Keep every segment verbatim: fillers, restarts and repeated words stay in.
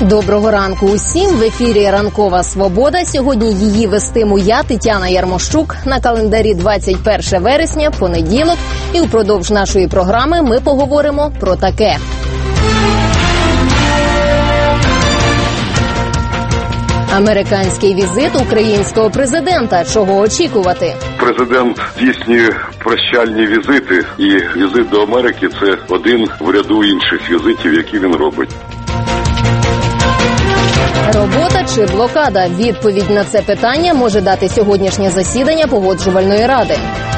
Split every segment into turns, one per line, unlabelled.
Доброго ранку усім. В ефірі «Ранкова Свобода». Сьогодні її вестиму я, Тетяна Ярмощук. На календарі двадцять перше вересня, понеділок. І упродовж нашої програми ми поговоримо про таке. Американський візит українського президента. Чого очікувати?
Президент здійснює прощальні візити, і візит до Америки – це один в ряду інших візитів, які він робить.
Робота чи блокада? Відповідь на це питання може дати сьогоднішнє засідання Погоджувальної ради.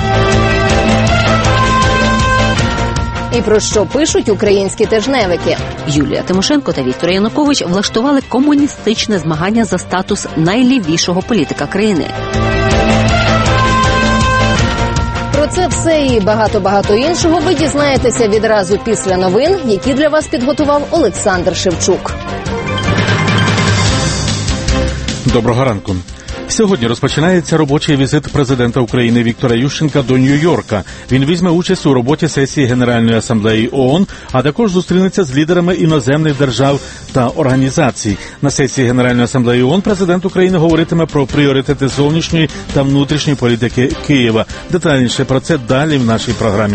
І про що пишуть українські тижневики?
Юлія Тимошенко та Віктор Янукович влаштували комуністичне змагання за статус найлівішого політика країни.
Про це все і багато-багато іншого ви дізнаєтеся відразу після новин, які для вас підготував Олександр Шевчук.
Доброго ранку. Сьогодні розпочинається робочий візит президента України Віктора Ющенка до Нью-Йорка. Він візьме участь у роботі сесії Генеральної асамблеї ООН, а також зустрінеться з лідерами іноземних держав та організацій. На сесії Генеральної асамблеї ООН президент України говоритиме про пріоритети зовнішньої та внутрішньої політики Києва. Детальніше про це далі в нашій програмі.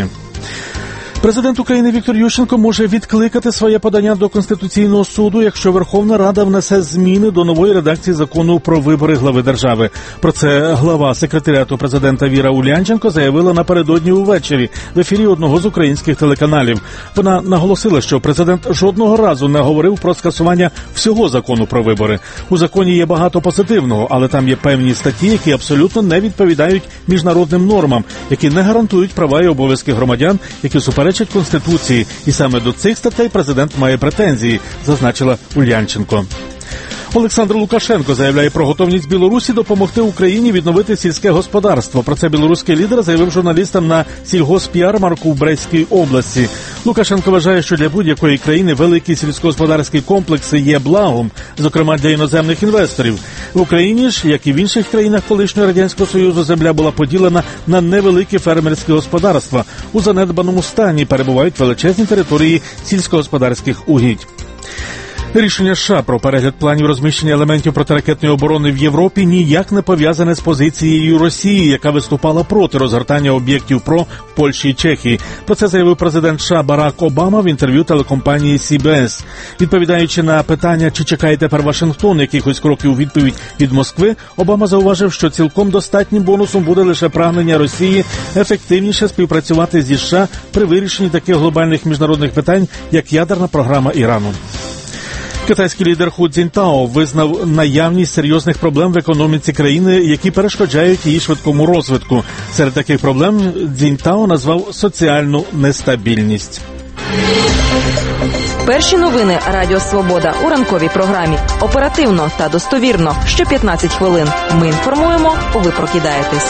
Президент України Віктор Ющенко може відкликати своє подання до Конституційного суду, якщо Верховна Рада внесе зміни до нової редакції закону про вибори глави держави. Про це глава секретаріату президента Віра Улянченко заявила напередодні увечері в ефірі одного з українських телеканалів. Вона наголосила, що президент жодного разу не говорив про скасування всього закону про вибори. У законі є багато позитивного, але там є певні статті, які абсолютно не відповідають міжнародним нормам, які не гарантують права і обов'язки громадян, які суперечать Конституції. І саме до цих статей президент має претензії, зазначила Улянченко. Олександр Лукашенко заявляє про готовність Білорусі допомогти Україні відновити сільське господарство. Про це білоруський лідер заявив журналістам на сільгосп'ярмарку в Брестській області. Лукашенко вважає, що для будь-якої країни великі сільськогосподарські комплекси є благом, зокрема для іноземних інвесторів. В Україні ж, як і в інших країнах колишнього Радянського Союзу, земля була поділена на невеликі фермерські господарства. У занедбаному стані перебувають величезні території сільськогосподарських угідь. Рішення США про перегляд планів розміщення елементів протиракетної оборони в Європі ніяк не пов'язане з позицією Росії, яка виступала проти розгортання об'єктів ПРО в Польщі і Чехії. Про це заявив президент США Барак Обама в інтерв'ю телекомпанії Сі Бі Ес. Відповідаючи на питання, чи чекає тепер Вашингтон якихось кроків у відповідь від Москви, Обама зауважив, що цілком достатнім бонусом буде лише прагнення Росії ефективніше співпрацювати зі США при вирішенні таких глобальних міжнародних питань, як ядерна програма Ірану. Китайський лідер Ху Цзіньтао визнав наявність серйозних проблем в економіці країни, які перешкоджають її швидкому розвитку. Серед таких проблем Цзіньтао назвав соціальну нестабільність.
Перші новини Радіо Свобода у ранковій програмі. Оперативно та достовірно. Що п'ятнадцять хвилин. Ми інформуємо, ви прокидаєтесь.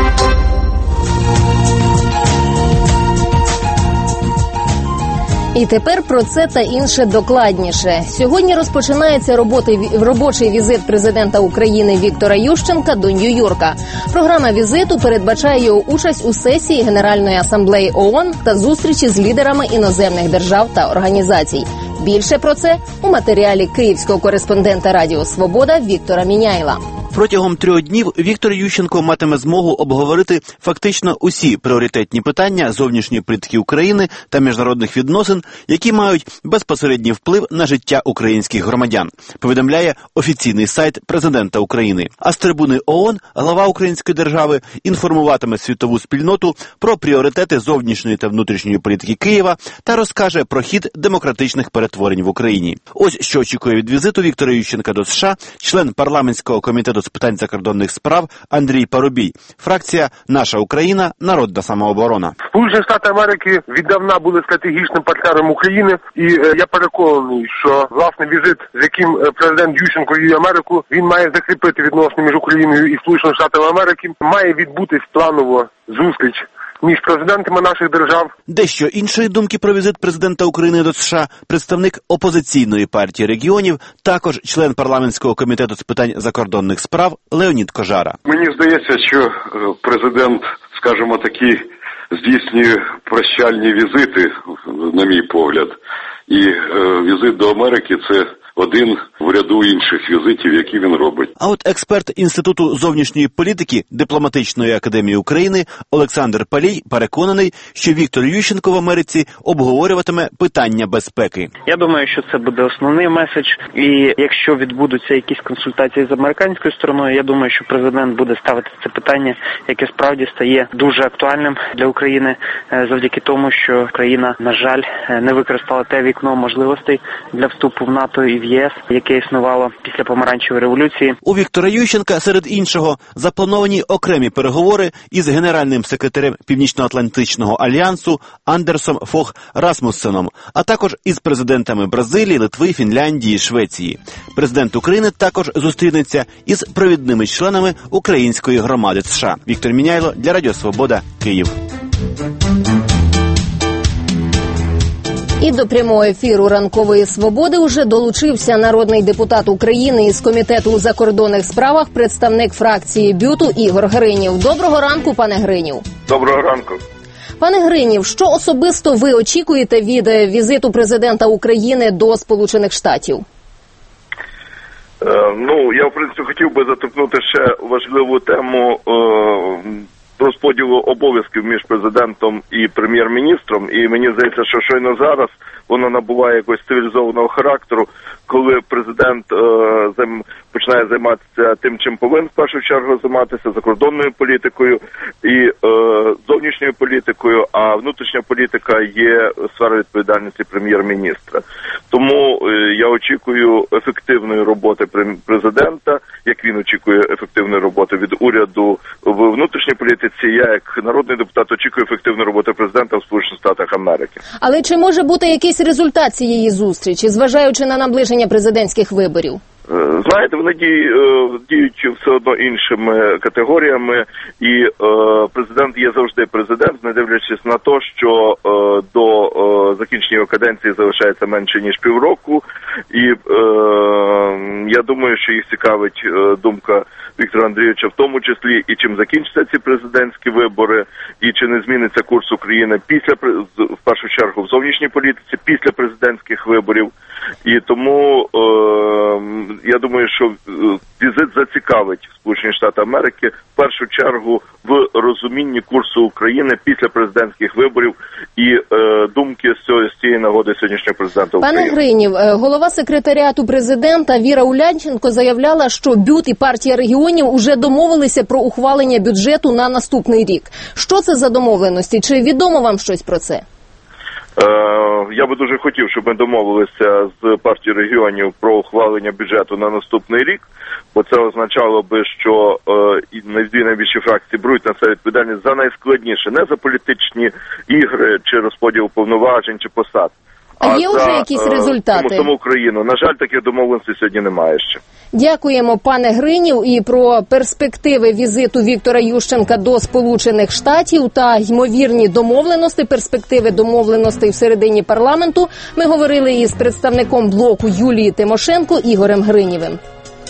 І тепер про це та інше докладніше. Сьогодні розпочинається роботи, робочий візит президента України Віктора Ющенка до Нью-Йорка. Програма візиту передбачає його участь у сесії Генеральної асамблеї ООН та зустрічі з лідерами іноземних держав та організацій. Більше про це у матеріалі київського кореспондента Радіо Свобода Віктора Міняйла.
Протягом трьох днів Віктор Ющенко матиме змогу обговорити фактично усі пріоритетні питання зовнішньої політики України та міжнародних відносин, які мають безпосередній вплив на життя українських громадян, повідомляє офіційний сайт президента України. А з трибуни ООН глава української держави інформуватиме світову спільноту про пріоритети зовнішньої та внутрішньої політики Києва та розкаже про хід демократичних перетворень в Україні. Ось що очікує від візиту Віктора Ющенка до США член парламентського комітету з питань закордонних справ Андрій Парубій. Фракція «Наша Україна. Народна самооборона».
Сполучені Штати Америки віддавна були стратегічним партнером України, і е, я переконаний, що власне візит, з яким президент Ющенко їде в Америку, він має закріпити відносини між Україною і Сполученими Штатами Америки. Має відбутись планово зустріч між президентами наших держав.
Дещо іншої думки про візит президента України до США представник опозиційної партії регіонів, також член парламентського комітету з питань закордонних справ Леонід Кожара.
Мені здається, що президент, скажімо, такі здійснює прощальні візити, на мій погляд, і візит до Америки – це один в ряду інших візитів, які він робить.
А от експерт Інституту зовнішньої політики Дипломатичної академії України Олександр Палій переконаний, що Віктор Ющенко в Америці обговорюватиме питання безпеки.
Я думаю, що це буде основний меседж. І якщо відбудуться якісь консультації з американською стороною, я думаю, що президент буде ставити це питання, яке справді стає дуже актуальним для України завдяки тому, що країна, на жаль, не використала те вікно можливостей для вступу в НАТО і в ЄС, яке існувало після помаранчевої революції.
У Віктора Ющенка, серед іншого, заплановані окремі переговори із генеральним секретарем Північно-Атлантичного альянсу Андерсом Фог Расмуссеном, а також із президентами Бразилії, Литви, Фінляндії, Швеції. Президент України також зустрінеться із провідними членами української громади США. Віктор Міняйло для Радіо Свобода, Київ.
І до прямого ефіру «Ранкової свободи» уже долучився народний депутат України із Комітету у закордонних справах, представник фракції БЮТу Ігор Гринів. Доброго ранку, пане Гринів.
Доброго ранку.
Пане Гринів, що особисто ви очікуєте від візиту президента України до Сполучених Штатів?
Е, ну, я, в принципі, хотів би заторкнути ще важливу тему е, розподілу обов'язків між президентом і прем'єр-міністром. І мені здається, що щойно зараз воно набуває якогось цивілізованого характеру, коли президент е, займ, починає займатися тим, чим повинен в першу чергу займатися, закордонною політикою і е, зовнішньою політикою, а внутрішня політика є сфера відповідальності прем'єр-міністра. Тому е, я очікую ефективної роботи президента, як він очікує ефективної роботи від уряду в внутрішній політиці. Я, як народний депутат, очікую ефективної роботи президента в Сполучених Штатах Америки.
Але чи може бути якийсь результат цієї зустрічі, зважаючи на наближення президентських виборів?
Знаєте, вони діють все одно іншими категоріями, і е, президент є завжди президент, не дивлячись на те, що е, до е, закінчення його каденції залишається менше ніж півроку, і е, я думаю, що їх цікавить е, думка Віктора Андрійовича в тому числі, і чим закінчаться ці президентські вибори, і чи не зміниться курс України після, в першу чергу, в зовнішній політиці, після президентських виборів. І тому е, я думаю, що візит зацікавить Сполучені Штати Америки в першу чергу в розумінні курсу України після президентських виборів і е, думки з, цього, з цієї нагоди сьогоднішнього президента України.
Пане Гринів, голова секретаріату президента Віра Улянченко заявляла, що БЮТ і партія регіонів уже домовилися про ухвалення бюджету на наступний рік. Що це за домовленості? Чи відомо вам щось про це?
Я би дуже хотів, щоб ми домовилися з партією регіонів про ухвалення бюджету на наступний рік, бо це означало би, що е, дві найбільші фракції беруть на себе відповідальність за найскладніше, не за політичні ігри чи розподіл повноважень чи посад.
А є вже якісь результати?
Саму Україну. На жаль, таких домовленостей сьогодні немає ще.
Дякуємо, пане Гринів, і про перспективи візиту Віктора Ющенка до Сполучених Штатів та ймовірні домовленості, перспективи домовленостей всередині парламенту ми говорили із представником блоку Юлії Тимошенко Ігорем Гринівим.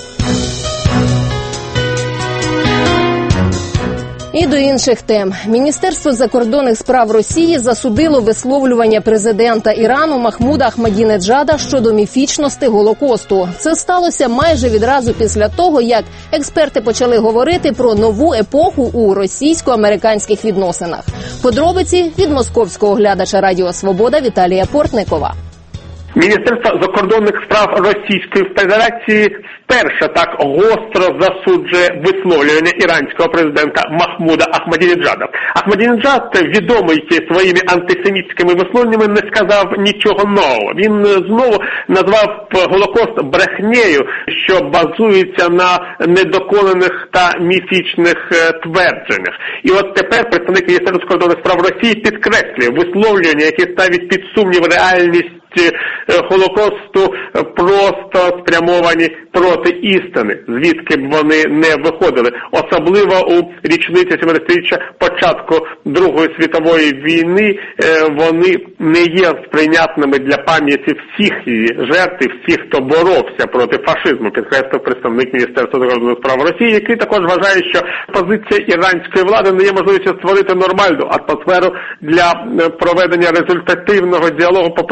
І до інших тем. Міністерство закордонних справ Росії засудило висловлювання президента Ірану Махмуда Ахмадінеджада щодо міфічності Голокосту. Це сталося майже відразу після того, як експерти почали говорити про нову епоху у російсько-американських відносинах. Подробиці від московського глядача Радіо Свобода Віталія Портникова.
Міністерство закордонних справ Російської Федерації вперше так гостро засуджує висловлювання іранського президента Махмуда Ахмадінеджада. Ахмадінеджад, відомий своїми антисемітськими висловленнями, не сказав нічого нового. Він знову назвав Голокост брехнею, що базується на недоконаних та міфічних твердженнях. І от тепер представник Міністерства закордонних справ Росії підкреслює висловлювання, які ставлять під сумнів реальність Голокосту, просто спрямовані проти істини, звідки б вони не виходили. Особливо у річниці сімдесятиріччя початку Другої світової війни вони не є сприйнятними для пам'яті всіх її жертв, всіх, хто боровся проти фашизму, підкреслив представник Міністерства закордонних справ Росії, який також вважає, що позиція іранської влади не є можливістю створити нормальну атмосферу для проведення результативного діалогу по питаннях,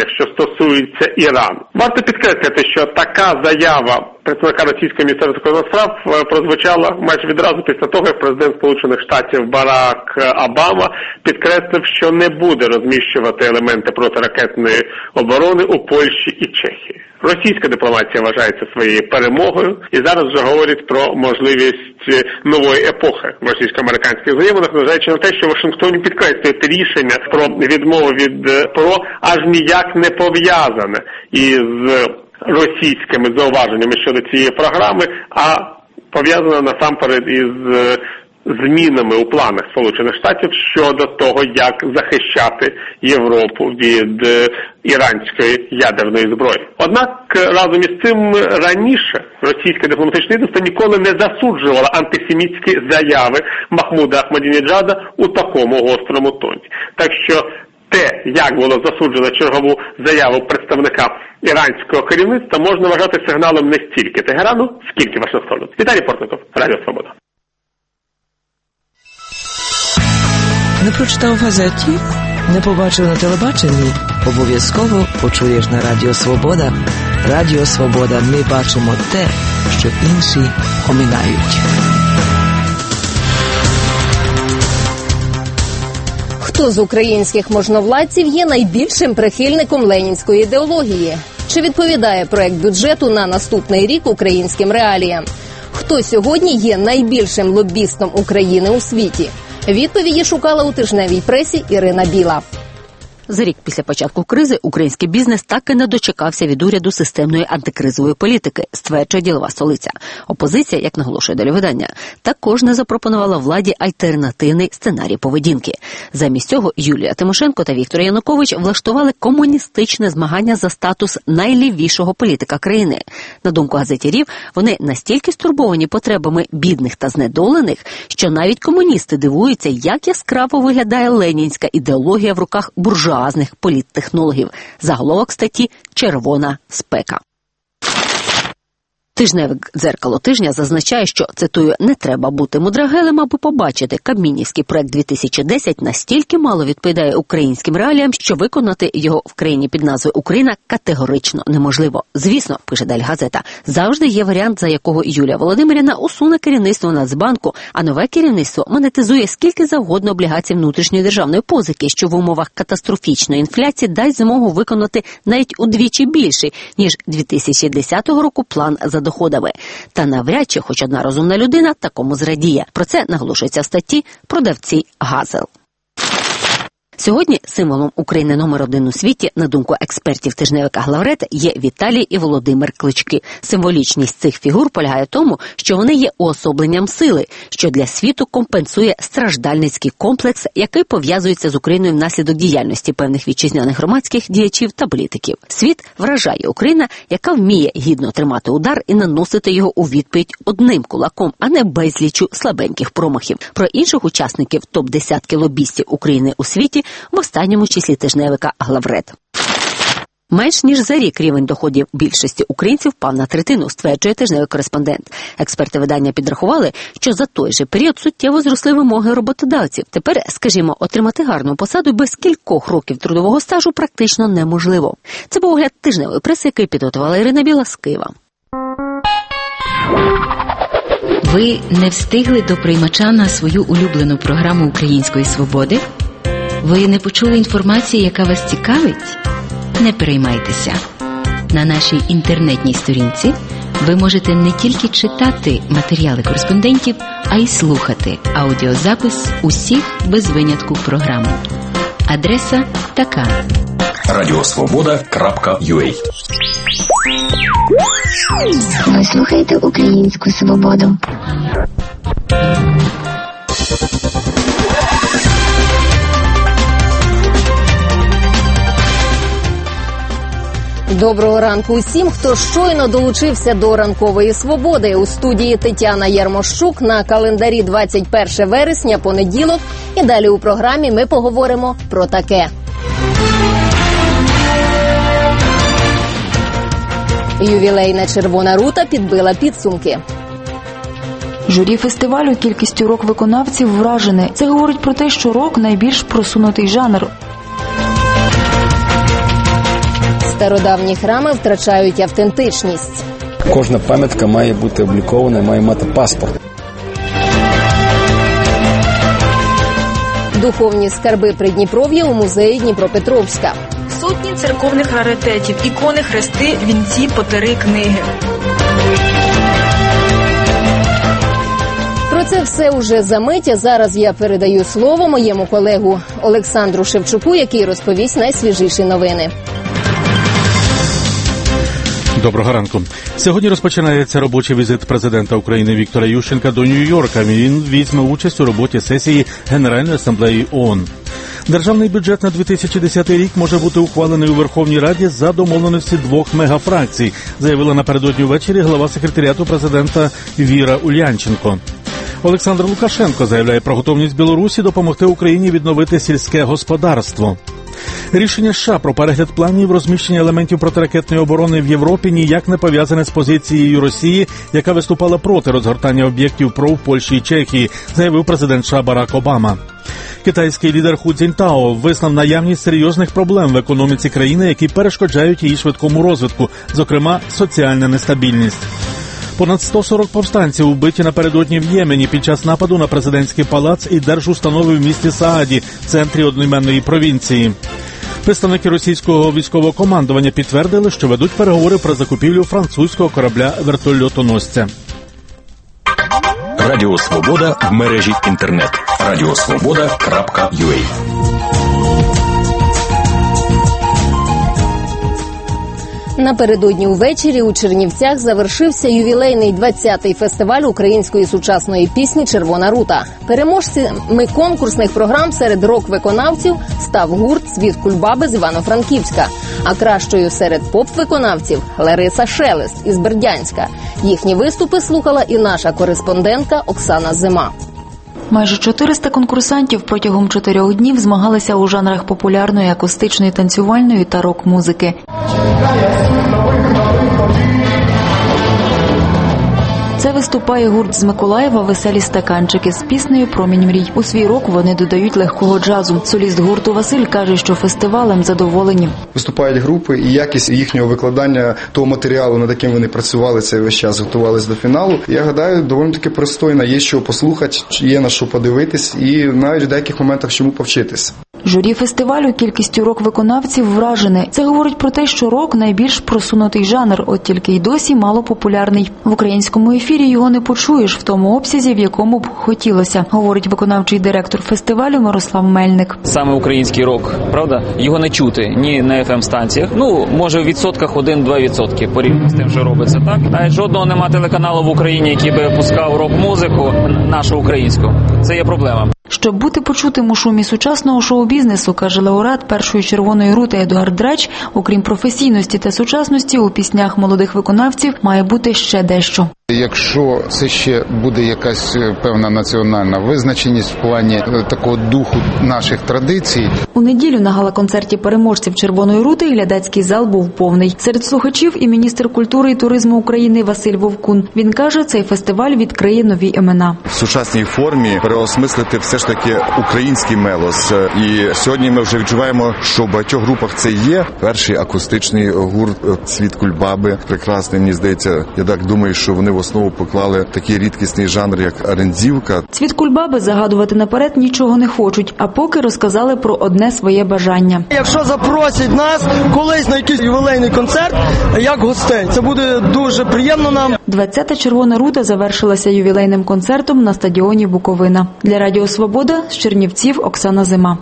що стосується Ірану. Варто підкреслити, що така заява представника російського міністерства закордонних справ прозвучала майже відразу після того, як президент Сполучених Штатів Барак Обама підкреслив, що не буде розміщувати елементи протиракетної оборони у Польщі і Чехії. Російська дипломатія вважається своєю перемогою і зараз вже говорить про можливість нової епохи в російсько-американських взаєминах, незважаючи на те, що Вашингтоні підкреслюють рішення про відмову від ПРО аж ніяк не пов'язане із російськими зауваженнями щодо цієї програми, а пов'язана насамперед із змінами у планах Сполучених Штатів щодо того, як захищати Європу від іранської ядерної зброї. Однак, разом із цим, раніше російське дипломатичне відомство ніколи не засуджувало антисемітські заяви Махмуда Ахмадінеджада у такому гострому тоні. Так що те, як було засуджено чергову заяву представника іранського керівництва, можна вважати сигналом не стільки Тегерану, скільки Вашингтону. Віталій Портников, Радіо Свобода.
Не прочитав в газеті? Не побачив на телебаченні? Обов'язково почуєш на Радіо Свобода. Радіо Свобода. Ми бачимо те, що інші оминають.
Хто з українських можновладців є найбільшим прихильником ленінської ідеології? Чи відповідає проект бюджету на наступний рік українським реаліям? Хто сьогодні є найбільшим лобістом України у світі? Відповіді шукала у тижневій пресі Ірина Біла.
За рік після початку кризи український бізнес так і не дочекався від уряду системної антикризової політики, стверджує ділова столиця. Опозиція, як наголошує далі видання, також не запропонувала владі альтернативний сценарій поведінки. Замість цього Юлія Тимошенко та Віктор Янукович влаштували комуністичне змагання за статус найлівішого політика країни. На думку газеті «Рів», вони настільки стурбовані потребами бідних та знедолених, що навіть комуністи дивуються, як яскраво виглядає ленінська ідеологія в руках буржуа різних політтехнологів. Заголовок статті «Червона спека». Тижневик «Дзеркало тижня» зазначає, що, цитую, «не треба бути мудрагелем, аби побачити, Кабмінівський проект дві тисячі десять настільки мало відповідає українським реаліям, що виконати його в країні під назвою Україна категорично неможливо». Звісно, пише далі газета, завжди є варіант, за якого Юлія Володимирівна усуне керівництво Нацбанку, а нове керівництво монетизує скільки завгодно облігацій внутрішньої державної позики, що в умовах катастрофічної інфляції дасть змогу виконати навіть удвічі більший, ніж дві тисячі десятого року план за доходами. Та навряд чи хоч одна розумна людина такому зрадіє. Про це наголошується в статті продавці «Газел». Сьогодні символом України номер один у світі, на думку експертів тижневика «Главред», є Віталій і Володимир Клички. Символічність цих фігур полягає в тому, що вони є уособленням сили, що для світу компенсує страждальницький комплекс, який пов'язується з Україною внаслідок діяльності певних вітчизняних громадських діячів та політиків. Світ вражає Україна, яка вміє гідно тримати удар і наносити його у відповідь одним кулаком, а не безлічу слабеньких промахів. Про інших учасників топ-десятки лобістів України у світі в останньому числі тижневика «Главред». Менш ніж за рік рівень доходів більшості українців впав на третину, стверджує тижневий кореспондент. Експерти видання підрахували, що за той же період суттєво зросли вимоги роботодавців. Тепер, скажімо, отримати гарну посаду без кількох років трудового стажу практично неможливо. Це був огляд тижневої преси, який підготувала Ірина Біла з Києва.
Ви не встигли до приймача на свою улюблену програму «Української свободи»? Ви не почули інформації, яка вас цікавить? Не переймайтеся. На нашій інтернетній сторінці ви можете не тільки читати матеріали кореспондентів, а й слухати аудіозапис усіх без винятку програм. Адреса така:
радіосвобода крапка ю а.
Ви слухаєте «Українську свободу».
Доброго ранку усім, хто щойно долучився до ранкової свободи. У студії Тетяна Ярмощук, на календарі двадцять перше вересня, понеділок. І далі у програмі ми поговоримо про таке. Ювілейна «Червона рута» підбила підсумки.
Журі фестивалю кількістю рок-виконавців вражене. Це говорить про те, що рок – найбільш просунутий жанр.
Стародавні храми втрачають автентичність.
Кожна пам'ятка має бути облікована, має мати паспорт.
Духовні скарби Придніпров'я у музеї Дніпропетровська.
Сотні церковних раритетів, ікони, хрести, вінці, потери, книги.
Про це все уже за мить, а зараз я передаю слово моєму колегу Олександру Шевчуку, який розповість найсвіжіші новини.
Доброго ранку. Сьогодні розпочинається робочий візит президента України Віктора Ющенка до Нью-Йорка. Він візьме участь у роботі сесії Генеральної асамблеї ООН. Державний бюджет на дві тисячі десятий рік може бути ухвалений у Верховній Раді за домовленості двох мегафракцій, заявила напередодні ввечері глава секретаріату президента Віра Ульянченко. Олександр Лукашенко заявляє про готовність Білорусі допомогти Україні відновити сільське господарство. Рішення США про перегляд планів розміщення елементів протиракетної оборони в Європі ніяк не пов'язане з позицією Росії, яка виступала проти розгортання об'єктів ПРО в Польщі і Чехії, заявив президент США Барак Обама. Китайський лідер Ху Цзіньтао визнав наявність серйозних проблем в економіці країни, які перешкоджають її швидкому розвитку, зокрема соціальна нестабільність. Понад сто сорок повстанців вбиті напередодні в Ємені під час нападу на президентський палац і держустанови в місті Сааді, центрі одноіменної провінції. Представники російського військового командування підтвердили, що ведуть переговори про закупівлю французького корабля-вертольотоносця.
Радіо Свобода в мережі інтернет. радіосвобода крапка ю а.
Напередодні увечері у Чернівцях завершився ювілейний двадцятий фестиваль української сучасної пісні «Червона рута». Переможцями конкурсних програм серед рок-виконавців став гурт «Світ Кульбаби» з Івано-Франківська, а кращою серед поп-виконавців – Лариса Шелест із Бердянська. Їхні виступи слухала і наша кореспондентка Оксана Зима.
Майже чотириста конкурсантів протягом чотирьох днів змагалися у жанрах популярної, акустичної, танцювальної та рок-музики. Це виступає гурт з Миколаєва «Веселі стаканчики» з піснею «Промінь мрій». У свій рок вони додають легкого джазу. Соліст гурту Василь каже, що фестивалем задоволені.
Виступають групи, і якість їхнього викладання того матеріалу, над яким вони працювали цей весь час, готувалися до фіналу, я гадаю, доволі таки пристойно. Є що послухати, є на що подивитись і навіть в деяких моментах чому повчитись.
Журі фестивалю кількістю рок-виконавців вражене. Це говорить про те, що рок – найбільш просунутий жанр, от тільки й досі мало популярний. В українському ефірі його не почуєш в тому обсязі, в якому б хотілося, говорить виконавчий директор фестивалю Мирослав Мельник.
Саме український рок, правда? Його не чути ні на еф ем-станціях. Ну, може, в відсотках один-два відсотки порівняно з тим, що робиться, так? А жодного нема телеканалу в Україні, який би випускав рок-музику, нашу українську. Це є проблема.
Щоб бути почутим у шумі сучасного шоу-бізнесу, каже лауреат першої «Червоної рути» Едуард Драч, окрім професійності та сучасності, у піснях молодих виконавців має бути ще дещо.
Якщо це ще буде якась певна національна визначеність в плані такого духу наших традицій.
У неділю на гала-концерті переможців «Червоної рути» глядацький зал був повний. Серед слухачів і міністр культури і туризму України Василь Вовкун. Він каже, цей фестиваль відкриє нові імена.
В сучасній формі переосмислити все ж таки український мелос. І сьогодні ми вже відчуваємо, що в багатьох групах це є. Перший акустичний гурт «Світ Кульбаби». Прекрасний, мені здається. Я так думаю, що вони в основу поклали такий рідкісний жанр, як арендзівка.
«Світ Кульбаби» загадувати наперед нічого не хочуть, а поки розказали про одне своє бажання.
Якщо запросять нас колись на якийсь ювілейний концерт, як гостей, це буде дуже приємно нам.
двадцята «Червона рута» завершилася ювілейним концертом на стадіоні Буковина. Для Радіо Свобода з Чернівців Оксана Зима.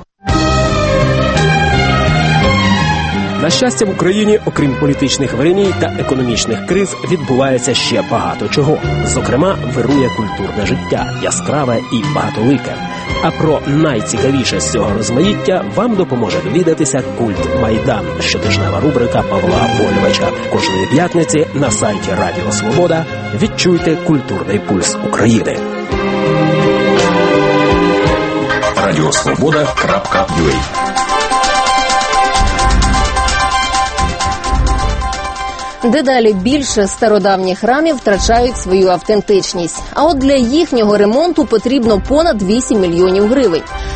На щастя, в Україні, окрім політичних вириній та економічних криз, відбувається ще багато чого. Зокрема, вирує культурне життя, яскраве і багатолике. А про найцікавіше з цього розмаїття вам допоможе довідатися «Культ Майдан» – щотижнева рубрика Павла Вольвича. Кожної п'ятниці на сайті Радіо Свобода відчуйте культурний пульс України.
радіосвобода крапка ю а.
Дедалі більше стародавніх храмів втрачають свою автентичність. А от для їхнього ремонту потрібно понад вісім мільйонів гривень.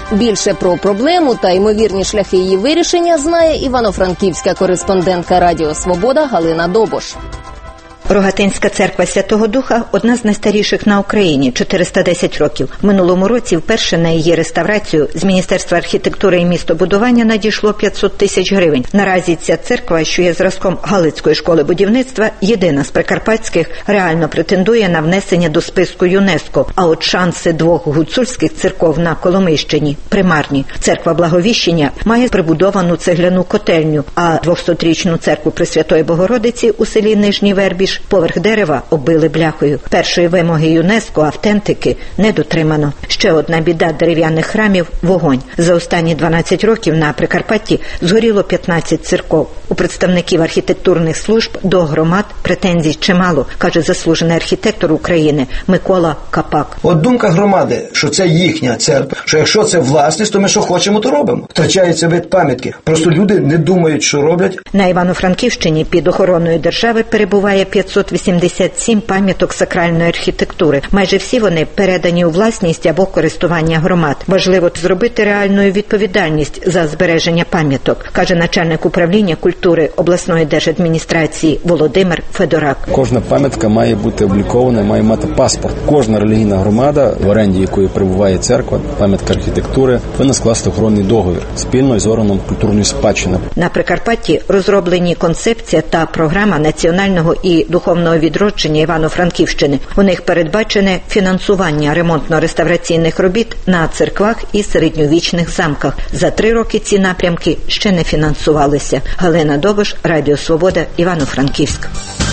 Більше про проблему та ймовірні шляхи її вирішення знає івано-франківська кореспондентка Радіо Свобода Галина Добош.
Рогатинська церква Святого Духа – одна з найстаріших на Україні – чотириста десять років. В минулому році вперше на її реставрацію з Міністерства архітектури і містобудування надійшло п'ятсот тисяч гривень. Наразі ця церква, що є зразком Галицької школи будівництва, єдина з прикарпатських, реально претендує на внесення до списку ЮНЕСКО. А от шанси двох гуцульських церков на Коломийщині примарні. Церква Благовіщення має прибудовану цегляну котельню, а двохсотрічну церкву Пресвятої Богородиці у селі Нижній Вербіж поверх дерева оббили бляхою. Першої вимоги ЮНЕСКО автентики не дотримано. Ще одна біда дерев'яних храмів – вогонь. За останні дванадцять років на Прикарпатті згоріло п'ятнадцять церков. У представників архітектурних служб до громад претензій чимало, каже заслужений архітектор України Микола Капак.
От думка громади, що це їхня церква, що якщо це власність, то ми що хочемо, то робимо. Втрачається вид пам'ятки. Просто люди не думають, що роблять.
На Івано-Франківщині під охороною держави перебуває п'ятсот вісімдесят сім пам'яток сакральної архітектури. Майже всі вони передані у власність або користування громад. Важливо зробити реальну відповідальність за збереження пам'яток, каже начальник управління культури обласної держадміністрації Володимир Федорак.
Кожна пам'ятка має бути облікована, має мати паспорт. Кожна релігійна громада, в оренді якої перебуває церква, пам'ятка архітектури, повинна скласти охоронний договір спільно із органом культурної спадщини. На
Прикарпатті розроблені концепція та програма національного і духовного відродження Івано-Франківщини. У них передбачене фінансування ремонтно-реставраційних робіт на церквах і середньовічних замках. За три роки ці напрямки ще не фінансувалися. Галина Добош, Радіо Свобода, Івано-Франківськ.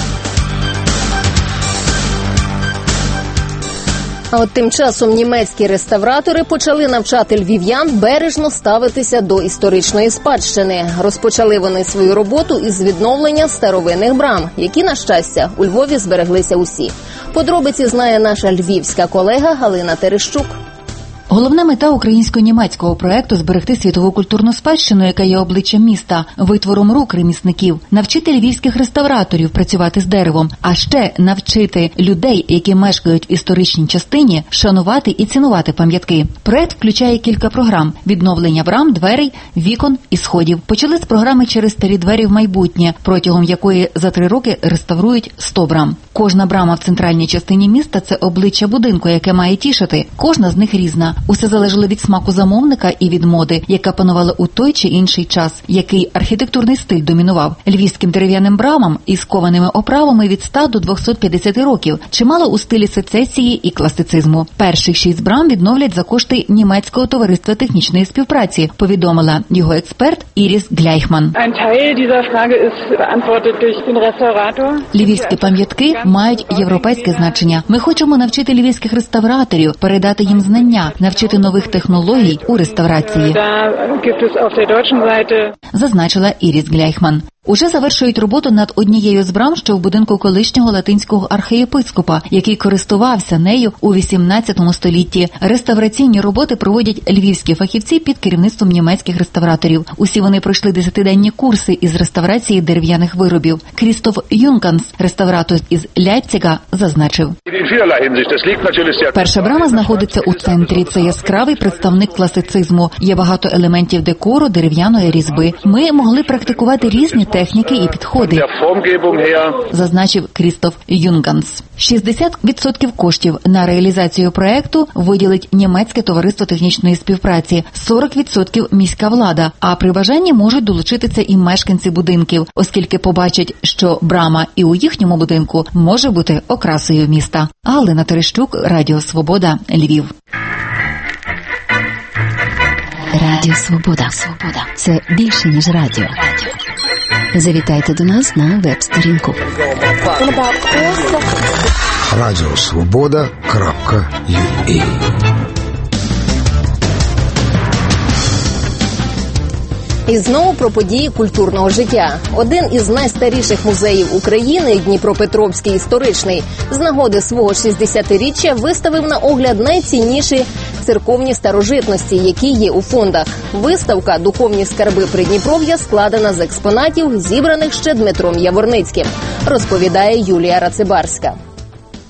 А от тим часом німецькі реставратори почали навчати львів'ян бережно ставитися до історичної спадщини. Розпочали вони свою роботу із відновлення старовинних брам, які, на щастя, у Львові збереглися усі. Подробиці знає наша львівська колега Галина Терещук.
Головна мета українсько-німецького проекту – зберегти світову культурну спадщину, яка є обличчям міста, витвором рук ремісників, навчити львівських реставраторів працювати з деревом, а ще навчити людей, які мешкають в історичній частині, шанувати і цінувати пам'ятки. Проект включає кілька програм – відновлення брам, дверей, вікон і сходів. Почали з програми «Через старі двері в майбутнє», протягом якої за три роки реставрують сто брам. Кожна брама в центральній частині міста – це обличчя будинку, яке має тішити. Кожна з них різна. Усе залежало від смаку замовника і від моди, яка панувала у той чи інший час, який архітектурний стиль домінував. Львівським дерев'яним брамам із кованими оправами від ста до двохсот п'ятдесят років, чимало у стилі сецесії і класицизму. Перших шість брам відновлять за кошти Німецького товариства технічної співпраці, повідомила його експерт Іріс Гляйхман. Львівські пам'ятки мають європейське значення. Ми хочемо навчити львівських реставраторів, передати їм знання, навчити нових технологій у реставрації, зазначила Іріс Гляйхман. Уже завершують роботу над однією з брам, що в будинку колишнього латинського архієпископа, який користувався нею у вісімнадцятому столітті. Реставраційні роботи проводять львівські фахівці під керівництвом німецьких реставраторів. Усі вони пройшли десятиденні курси із реставрації дерев'яних виробів. Крістоф Юнканс, реставратор із Ляйпцига, зазначив. Перша брама знаходиться у центрі. Це яскравий представник класицизму. Є багато елементів декору, дерев'яної різьби. Ми могли практикувати різні техніки і підходи, зазначив Крістоф Юнганс. шістдесят відсотків коштів на реалізацію проекту виділить Німецьке товариство технічної співпраці, сорок відсотків міська влада, а при бажанні можуть долучитися і мешканці будинків, оскільки побачать, що брама і у їхньому будинку може бути окрасою міста. Галина Терещук, Радіо Свобода, Львів.
Радіо Свобода. Свобода. Це більше, ніж радіо. Завітайте до нас на веб-сторінку.
радіосвобода крапка ю а.
І знову про події культурного життя. Один із найстаріших музеїв України, Дніпропетровський історичний, з нагоди свого шістдесятиріччя виставив на огляд найцінніші церковні старожитності, які є у фондах. Виставка «Духовні скарби Придніпров'я» складена з експонатів, зібраних ще Дмитром Яворницьким, розповідає Юлія Рацибарська.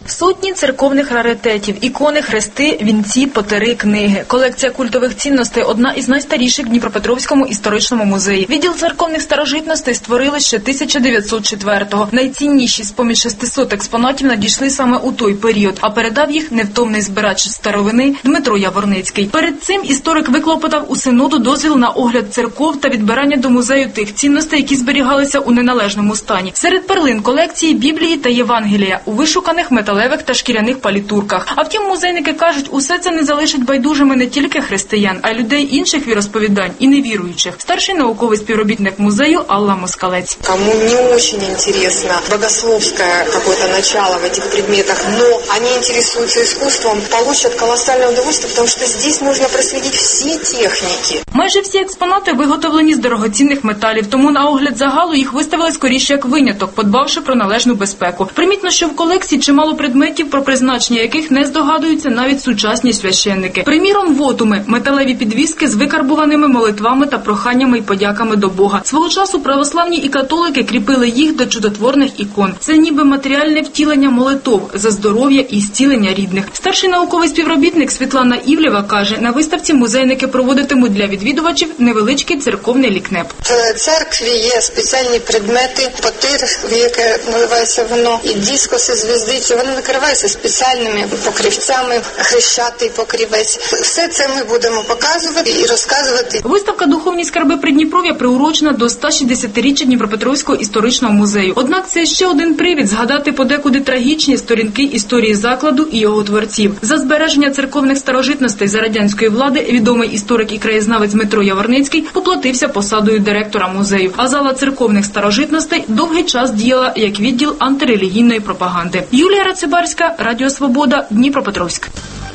Сотні церковних раритетів, ікони, хрести, вінці, потери, книги. Колекція культових цінностей – одна із найстаріших в Дніпропетровському історичному музеї. Відділ церковних старожитностей створили ще тисяча дев'ятсот четвертого. Найцінніші з-поміж шестисот експонатів надійшли саме у той період, а передав їх невтомний збирач старовини Дмитро Яворницький. Перед цим історик виклопотав у синоду дозвіл на огляд церков та відбирання до музею тих цінностей, які зберігалися у неналежному стані. Серед перлин колекції Біблії та Євангелія у вишуканих металевих та шкіряних палітурках. А втім, музейники кажуть, усе це не залишить байдужими не тільки християн, а й людей інших віросповідань і невіруючих. Старший науковий співробітник музею Алла Москалець.
Кому не очень интересно богословское какое-то начало в этих предметах, но они интересуются искусством, получат колоссальное удовольствие, потому что здесь можно проследить все техники.
Майже всі експонати виготовлені з дорогоцінних металів, тому на огляд загалу їх виставили скоріше як виняток, подбавши про належну безпеку. Примітно, що в колекції чимало предметів, про призначення яких не здогадуються навіть сучасні священники. Приміром, вотуми – металеві підвіски з викарбуваними молитвами та проханнями й подяками до Бога. Свого часу православні і католики кріпили їх до чудотворних ікон. Це ніби матеріальне втілення молитов за здоров'я і зцілення рідних. Старший науковий співробітник Світлана Івлєва каже, на виставці музейники проводитимуть для відвідувачів невеличкий церковний лікнеп.
В церкві є спеціальні предмети, потир, в яке наливається вино, і дискоси, звіздиці. Вони накриваються спеціальними покривцями, хрещатий покрівець. Все це ми будемо показувати і розказувати.
Виставка «Духовні скарби Придніпров'я» приурочена до ста шістдесятиріччя Дніпропетровського історичного музею. Однак це ще один привід згадати подекуди трагічні сторінки історії закладу і його творців. За збереження церковних старожитностей за радянської влади відомий історик і краєзнавець Дмитро Яворницький поплатився посадою директора музею. А зала церковних старожитностей довгий час діяла як відділ антирелігійної пропаганди. Юлія Рацибарська, Радіо Свобода, Дніпропетровськ.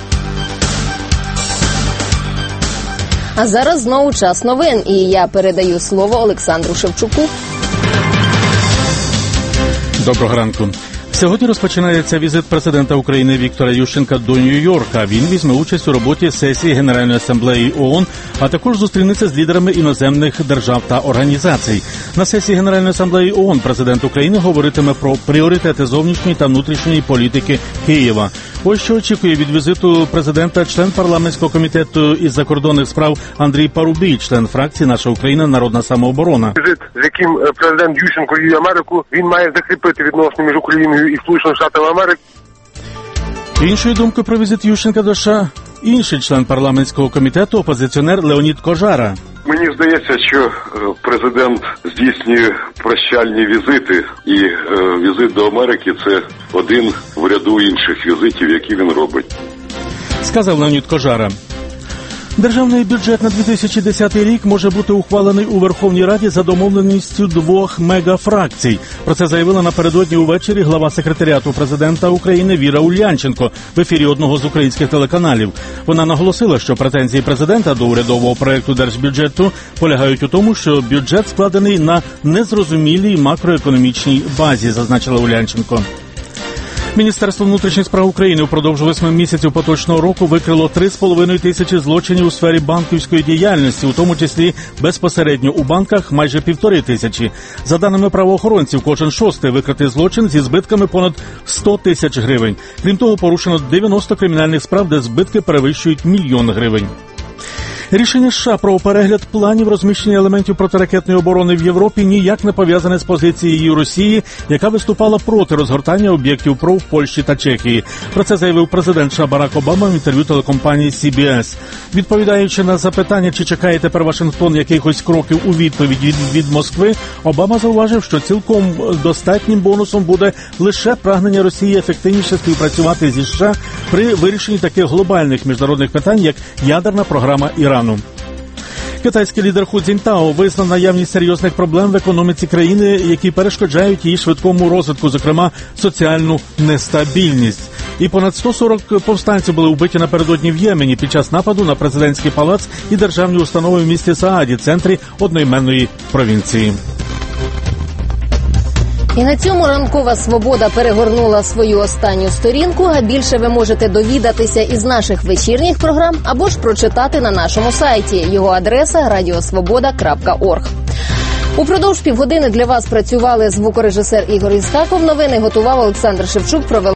А зараз знову час новин, і я передаю слово Олександру Шевчуку.
Доброго ранку. Сьогодні розпочинається візит президента України Віктора Ющенка до Нью-Йорка. Він візьме участь у роботі сесії Генеральної асамблеї ООН, а також зустрінеться з лідерами іноземних держав та організацій. На сесії Генеральної асамблеї ООН президент України говоритиме про пріоритети зовнішньої та внутрішньої політики Києва. Ось що очікує від візиту президента член парламентського комітету із закордонних справ Андрій Парубій, член фракції «Наша Україна. Народна самооборона».
Візит, з яким президент Ющенко їде в Америку, він має закріпити відносини між Україною і Сполученими Штатами Америки.
Іншою думкою про візит Ющенка до США інший член парламентського комітету, опозиціонер Леонід Кожара.
Мені здається, що президент здійснює прощальні візити, і е, візит до Америки – це один в ряду інших візитів, які він робить.
Сказав Леонід Кожара. Державний бюджет на дві тисячі десятий рік може бути ухвалений у Верховній Раді за домовленістю двох мегафракцій. Про це заявила напередодні увечері глава секретаріату президента України Віра Ульянченко в ефірі одного з українських телеканалів. Вона наголосила, що претензії президента до урядового проекту держбюджету полягають у тому, що бюджет складений на незрозумілій макроекономічній базі, зазначила Ульянченко. Міністерство внутрішніх справ України упродовж восьми місяців поточного року викрило три з половиною тисячі злочинів у сфері банківської діяльності, у тому числі безпосередньо у банках майже півтори тисячі. За даними правоохоронців, кожен шостий викритий злочин зі збитками понад сто тисяч гривень. Крім того, порушено дев'яносто кримінальних справ, де збитки перевищують мільйон гривень. Рішення США про перегляд планів розміщення елементів протиракетної оборони в Європі ніяк не пов'язане з позицією Росії, яка виступала проти розгортання об'єктів ПРО в Польщі та Чехії. Про це заявив президент США Барак Обама в інтерв'ю телекомпанії Сі Бі Ес. Відповідаючи на запитання, чи чекає тепер Вашингтон якихось кроків у відповідь від, від Москви, Обама зауважив, що цілком достатнім бонусом буде лише прагнення Росії ефективніше співпрацювати зі США при вирішенні таких глобальних міжнародних питань, як ядерна програма Ірану. Китайський лідер Ху Цзіньтао визнав наявність серйозних проблем в економіці країни, які перешкоджають її швидкому розвитку, зокрема соціальну нестабільність. І понад сто сорок повстанців були вбиті напередодні в Ємені під час нападу на президентський палац і державні установи в місті Сааді, центрі одноіменної провінції.
І на цьому ранкова свобода перегорнула свою останню сторінку, а більше ви можете довідатися із наших вечірніх програм або ж прочитати на нашому сайті. Його адреса – радіосвобода крапка орг. Упродовж півгодини для вас працювали звукорежисер Ігор Істаков. Новини готував Олександр Шевчук. Провела